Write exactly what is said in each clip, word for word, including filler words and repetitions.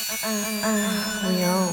We own.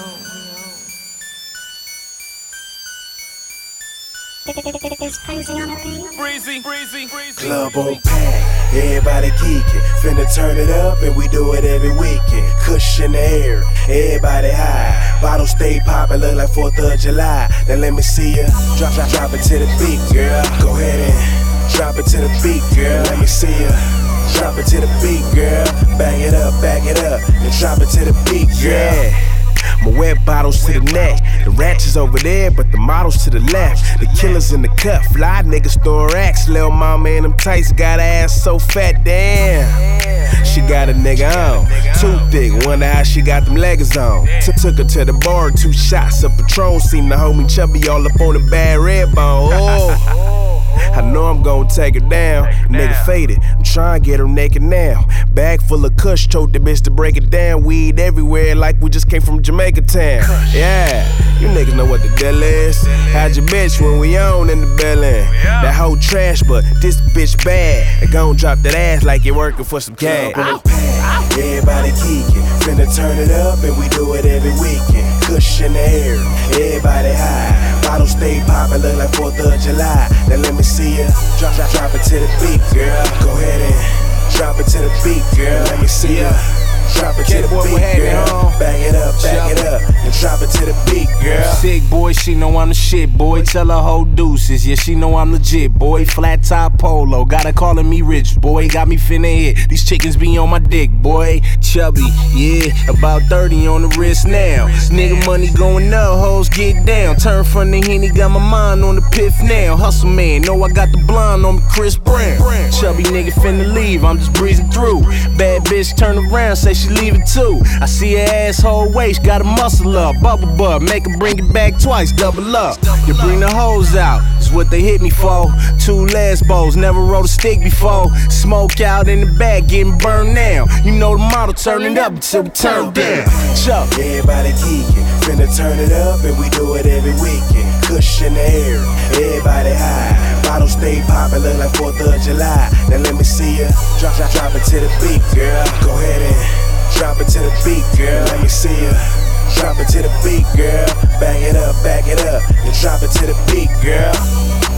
It's crazy on the beat. Breezy, breezy, breezy. Club on pack, everybody geeking. Finna turn it up and we do it every weekend. Cushion the air, everybody high. Bottles stay poppin', look like fourth of July. Now let me see ya, drop, drop, drop it to the beat, girl. Go ahead and drop it to the beat, girl. Let me see ya, drop it to the beat, girl. Bang it up, back it up, and drop it to the beat, girl. Yeah. My wet bottles to the neck. The ratchets over there, but the models to the left. The killers in the cut, fly niggas throwing racks. Lil' mama in them tights got her ass so fat, damn. She got a nigga on, too thick, wonder how she got them leggings on. T Took her to the bar, two shots of Patron. Seen the homie chubby all up on the bad red bone. Oh. I know I'm gon' take her down. Nigga faded, I'm tryna get her naked now. Bag full of kush, told the bitch to break it down. Weed everywhere like we just came from Jamaica town. Yeah, you niggas know what the deal is. Hide your bitch when we on in the building. That hoe trash, but this bitch bad. They gon' drop that ass like you're working for some cash. Everybody geeking, finna turn it up and we do it every weekend. Cushion the air, everybody high. Bottles stay poppin', look like fourth of July. Now let me see ya, drop, drop, drop it to the beat, girl. Go ahead and drop it to the beat, girl. Let me see ya, drop it to the beat, girl. Bang it up, bang it up, and drop it to the beat, girl. Sick boy, she know I'm the shit, boy. Tell her whole deuces, yeah, she know I'm legit, boy. Flat top polo, got her calling me rich, boy. Got me finna hit, these chickens be on my dick, boy. Chubby, yeah, about thirty on the wrist now. Nigga money going up, hoes get down. Turn from the Henny, got my mind on the piff now. Hustle man, know I got the blonde on me, Chris Brown. Chubby nigga finna leave, I'm just breezing through. Bad bitch turn around, say she leaving too. I see her asshole waist, got a muscle up. Bubble butt, make her bring it back twice, double up. You bring the hoes out, is what they hit me for. Two lesbos, never rode a stick before. Smoke out in the back, getting burned now. You know the model, turn it up until we turn down. Chuck. Everybody geeking, finna turn it up and we do it every weekend. Cushion the air, everybody high. Bottles stay poppin', look like fourth of July. Now let me see ya, drop, drop, drop it to the beat, girl. Go ahead and drop it to the beat, girl. Let me see ya, drop it to the beat, girl. Bang it up, back it up, and drop it to the beat, girl.